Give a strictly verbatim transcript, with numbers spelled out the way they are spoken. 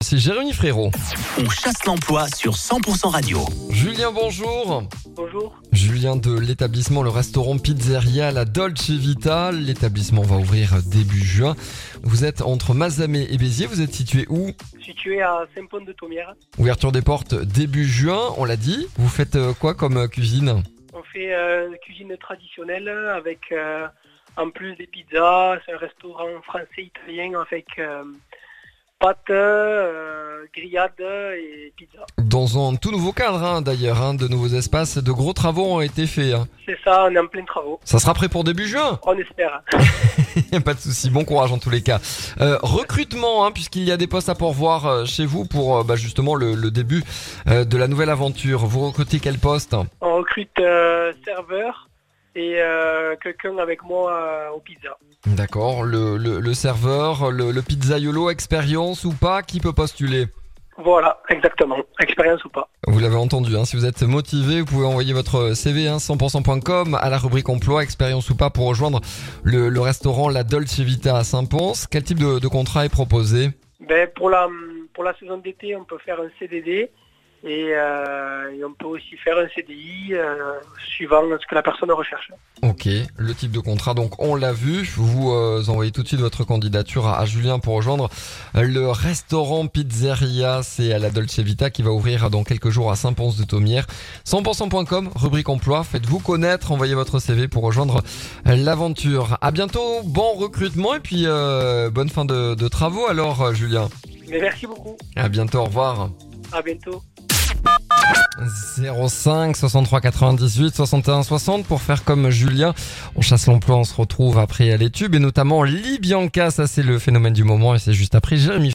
c'est Jérémy Frérot. On chasse l'emploi sur cent pour cent radio. Julien, bonjour. Bonjour. Julien de l'établissement Le Restaurant Pizzeria La Dolce Vita. L'établissement va ouvrir début juin. Vous êtes entre Mazamet et Béziers. Vous êtes situé où ? Situé à Saint-Pont-de-Thomières. Ouverture des portes début juin, on l'a dit. Vous faites euh, quoi comme euh, cuisine ? On fait euh, cuisine traditionnelle avec, euh, en plus des pizzas, c'est un restaurant français-italien avec euh, pâtes, euh, grillades et pizza. Dans un tout nouveau cadre hein, d'ailleurs, hein, de nouveaux espaces, de gros travaux ont été faits. Hein. C'est ça, on est en plein travaux. Ça sera prêt pour début juin ? On espère. Pas de souci, bon courage en tous les cas. Euh, recrutement, hein, puisqu'il y a des postes à pourvoir euh, chez vous pour euh, bah, justement le, le début euh, de la nouvelle aventure. Vous recrutez quel poste ? On recrute euh, serveur et euh, quelqu'un avec moi euh, aux pizzas. D'accord, le, le, le serveur, le, le pizzaiolo, expérience ou pas, qui peut postuler ? Voilà, exactement. Expérience ou pas. Vous l'avez entendu, hein, si vous êtes motivé, vous pouvez envoyer votre C V hein, cent pour cent point com à la rubrique emploi, expérience ou pas pour rejoindre le, le restaurant La Dolce Vita à Saint-Pons. Quel type de, de contrat est proposé ? Ben, pour, la, pour la saison d'été, on peut faire un C D D et, euh, et on peut aussi faire un C D I euh, suivant ce que la personne recherche. Ok, le type de contrat, donc on l'a vu. Vous euh, envoyez tout de suite votre candidature à, à Julien pour rejoindre le restaurant Pizzeria, c'est à La Dolce Vita qui va ouvrir dans quelques jours à Saint-Pons-de-Thomières. cent pour cent point com, rubrique emploi, faites-vous connaître, envoyez votre C V pour rejoindre l'aventure. À bientôt, bon recrutement et puis euh, bonne fin de, de travaux alors Julien. Mais merci beaucoup. À bientôt, au revoir. À bientôt. zéro cinq soixante-trois quatre-vingt-dix-huit soixante et un soixante pour faire comme Julien. On chasse l'emploi, on se retrouve après les tubes et notamment Libianca, ça c'est le phénomène du moment et c'est juste après Jérémy.